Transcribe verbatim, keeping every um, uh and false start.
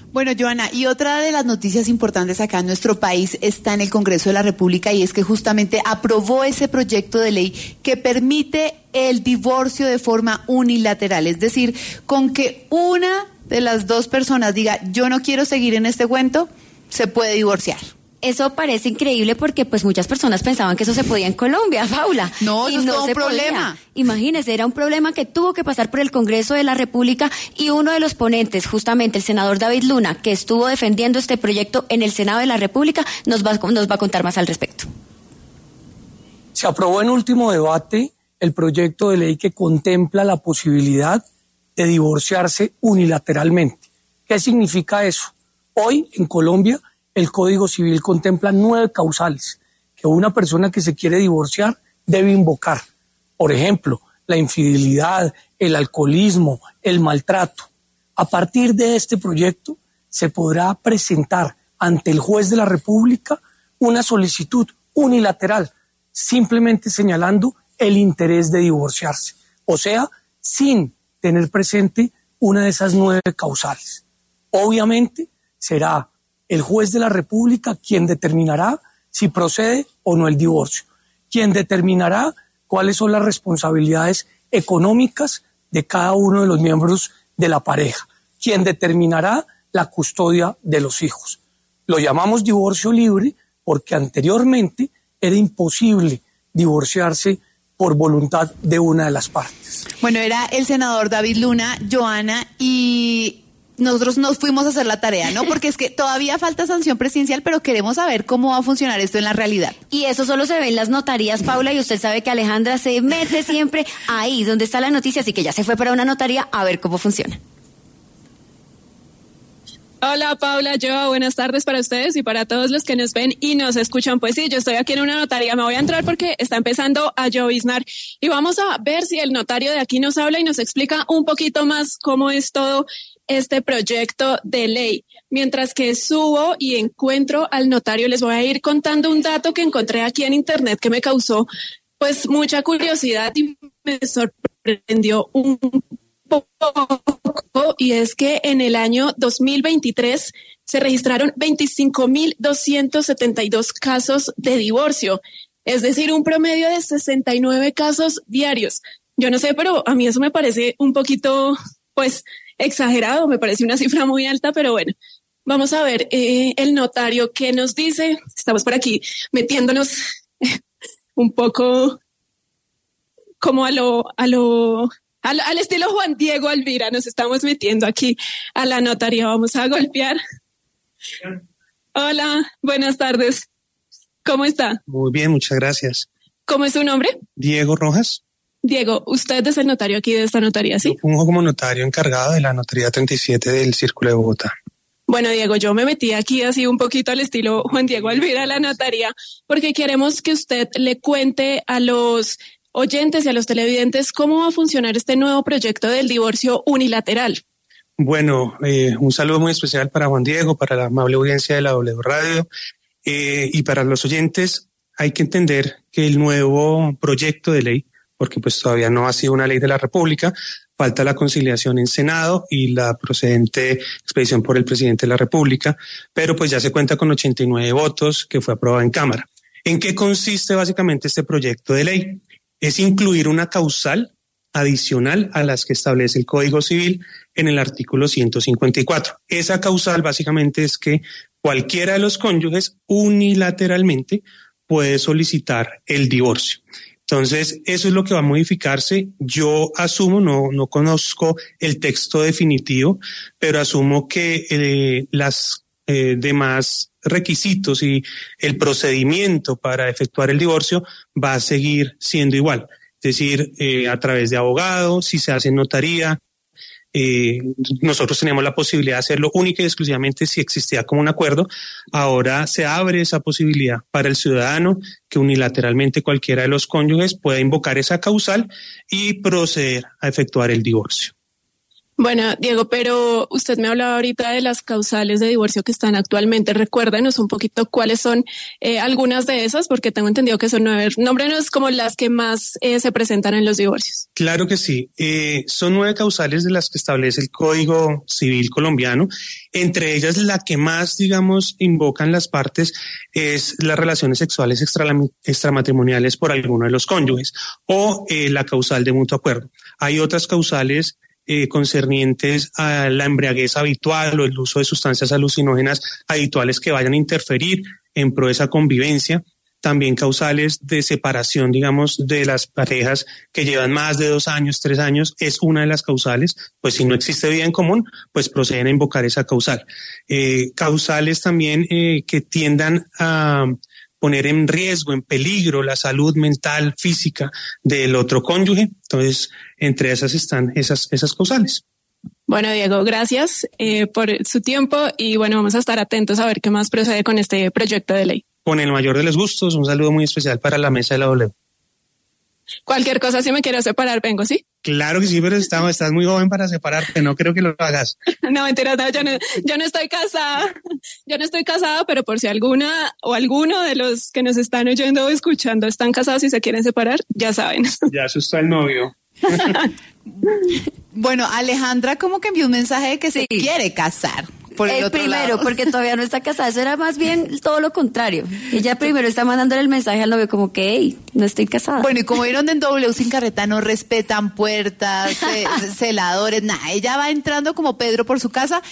Bueno, Joana, y otra de las noticias importantes acá en nuestro país está en el Congreso de la República, y es que justamente aprobó ese proyecto de ley que permite el divorcio de forma unilateral, es decir, con que una de las dos personas diga yo no quiero seguir en este cuento, se puede divorciar. Eso parece increíble porque pues muchas personas pensaban que eso se podía en Colombia, Paula. No, y eso no es todo se un problema. Podía. Imagínese, era un problema que tuvo que pasar por el Congreso de la República, y uno de los ponentes, justamente el senador David Luna, que estuvo defendiendo este proyecto en el Senado de la República, nos va, nos va a contar más al respecto. Se aprobó en último debate el proyecto de ley que contempla la posibilidad de divorciarse unilateralmente. ¿Qué significa eso? Hoy en Colombia el Código Civil contempla nueve causales que una persona que se quiere divorciar debe invocar. Por ejemplo, la infidelidad, el alcoholismo, el maltrato. A partir de este proyecto se podrá presentar ante el juez de la República una solicitud unilateral, simplemente señalando el interés de divorciarse, o sea, sin tener presente una de esas nueve causales. Obviamente será el juez de la República quien determinará si procede o no el divorcio, quien determinará cuáles son las responsabilidades económicas de cada uno de los miembros de la pareja, quien determinará la custodia de los hijos. Lo llamamos divorcio libre porque anteriormente era imposible divorciarse por voluntad de una de las partes. Bueno, era el senador David Luna, Joana, y nosotros nos fuimos a hacer la tarea, ¿no? Porque es que todavía falta sanción presidencial, pero queremos saber cómo va a funcionar esto en la realidad. Y eso solo se ve en las notarías, Paula, y usted sabe que Alejandra se mete siempre ahí donde está la noticia, así que ya se fue para una notaría a ver cómo funciona. Hola Paula, yo buenas tardes para ustedes y para todos los que nos ven y nos escuchan. Pues sí, yo estoy aquí en una notaría, me voy a entrar porque está empezando a lloviznar y vamos a ver si el notario de aquí nos habla y nos explica un poquito más cómo es todo este proyecto de ley. Mientras que subo y encuentro al notario, les voy a ir contando un dato que encontré aquí en internet que me causó pues mucha curiosidad y me sorprendió un poco, y es que en el año dos mil veintitrés se registraron veinticinco mil doscientos setenta y dos casos de divorcio, es decir, un promedio de sesenta y nueve casos diarios. Yo no sé, pero a mí eso me parece un poquito, pues, exagerado, me parece una cifra muy alta, pero bueno, vamos a ver eh, el notario qué nos dice. Estamos por aquí metiéndonos un poco como a lo, a lo, al, al estilo Juan Diego Alvira, nos estamos metiendo aquí a la notaría, vamos a golpear. Hola, buenas tardes. ¿Cómo está? Muy bien, muchas gracias. ¿Cómo es su nombre? Diego Rojas. Diego, usted es el notario aquí de esta notaría, ¿sí? Yo funjo como notario encargado de la notaría treinta y siete del Círculo de Bogotá. Bueno, Diego, yo me metí aquí así un poquito al estilo Juan Diego Alvira, la notaría, porque queremos que usted le cuente a los oyentes y a los televidentes cómo va a funcionar este nuevo proyecto del divorcio unilateral. Bueno, eh, un saludo muy especial para Juan Diego, para la amable audiencia de la W Radio eh, y para los oyentes. Hay que entender que el nuevo proyecto de ley, porque pues todavía no ha sido una ley de la República, falta la conciliación en Senado y la procedente expedición por el presidente de la República, pero pues ya se cuenta con ochenta y nueve votos que fue aprobado en Cámara. ¿En qué consiste básicamente este proyecto de ley? Es incluir una causal adicional a las que establece el Código Civil en el artículo ciento cincuenta y cuatro. Esa causal básicamente es que cualquiera de los cónyuges unilateralmente puede solicitar el divorcio. Entonces, eso es lo que va a modificarse. Yo asumo, no, no conozco el texto definitivo, pero asumo que eh, las eh, demás requisitos y el procedimiento para efectuar el divorcio va a seguir siendo igual. Es decir, eh, a través de abogado, si se hace en notaría. Eh, nosotros teníamos la posibilidad de hacerlo única y exclusivamente si existía como un acuerdo. Ahora se abre esa posibilidad para el ciudadano que unilateralmente cualquiera de los cónyuges pueda invocar esa causal y proceder a efectuar el divorcio. Bueno, Diego, pero usted me hablaba ahorita de las causales de divorcio que están actualmente. Recuérdenos un poquito cuáles son eh, algunas de esas, porque tengo entendido que son nueve. Nómbrenos como las que más eh, se presentan en los divorcios. Claro que sí. Eh, son nueve causales de las que establece el Código Civil colombiano. Entre ellas, la que más, digamos, invocan las partes es las relaciones sexuales extramatrimoniales por alguno de los cónyuges o eh, la causal de mutuo acuerdo. Hay otras causales Eh, concernientes a la embriaguez habitual o el uso de sustancias alucinógenas habituales que vayan a interferir en pro de esa convivencia. También causales de separación, digamos, de las parejas que llevan más de dos años, tres años, es una de las causales. Pues si no existe vida en común, pues proceden a invocar esa causal. Eh, causales también eh, que tiendan a poner en riesgo, en peligro la salud mental, física del otro cónyuge. Entonces, entre esas están esas, esas causales. Bueno, Diego, gracias eh, por su tiempo y bueno, vamos a estar atentos a ver qué más procede con este proyecto de ley. Con el mayor de los gustos, un saludo muy especial para la mesa de la W. Cualquier cosa, si me quiero separar, vengo, ¿sí? Claro que sí, pero estás, estás muy joven para separarte, no creo que lo hagas. No, mentira, no, yo no, yo no estoy casada, yo no estoy casada, pero por si alguna o alguno de los que nos están oyendo o escuchando están casados y se quieren separar, ya saben. Ya asustó al novio. Bueno, Alejandra como que envió un mensaje de que sí. se quiere casar. Por el, el otro primero, lado. Porque todavía no está casada. Eso era más bien todo lo contrario. Ella primero está mandándole el mensaje al novio como que, hey, no estoy casada. Bueno, y como vieron en W Sin Carreta, no respetan puertas, celadores, nada. Ella va entrando como Pedro por su casa